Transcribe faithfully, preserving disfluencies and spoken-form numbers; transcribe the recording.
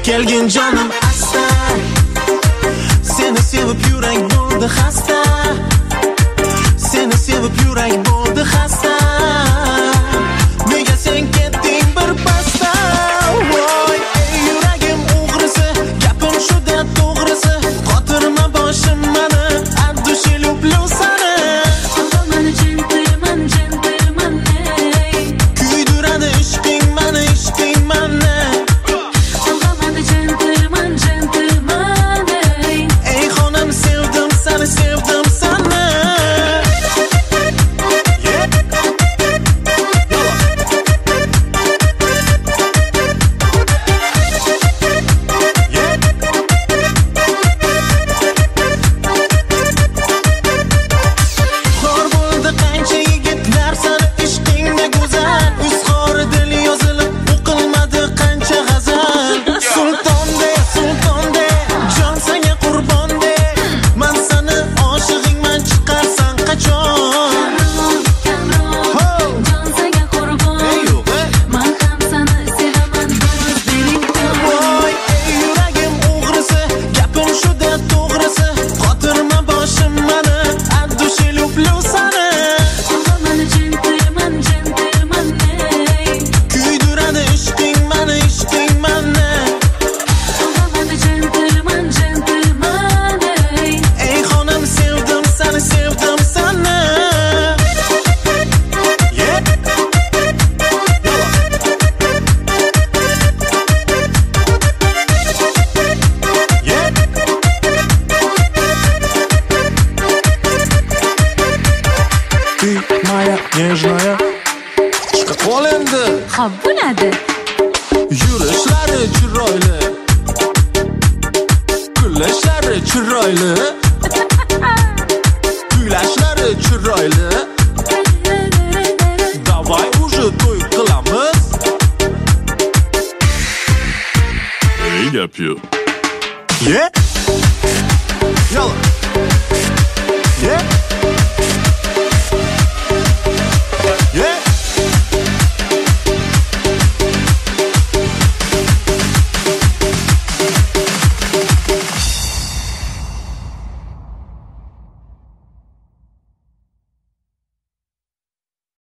kelgin canım asta. Seni sevip yürek bo'ldi xasta. Seni sevip yürek bo'ldi xasta. Nega sen ketding bir pasta? Voy ey yuragim o'g'risi, gapim shuda to'g'risi. Xotirma boshim mani, addushi lublю sani. Mani gentleman, gentleman ey. Kuydiradi ishqing mani, ishqing mani. Mani gentleman, gentleman ey. Ey xonam sevdim seni, sevdim seni. Nежная chiqib qol endi. Xo'p, bo'ladi. Yurishlari chiroyli, kullashlari chiroyli, kuylashlari chiroyli. Davay уже to'y qilamiz. Ey yapıyor. Ye? Yalla.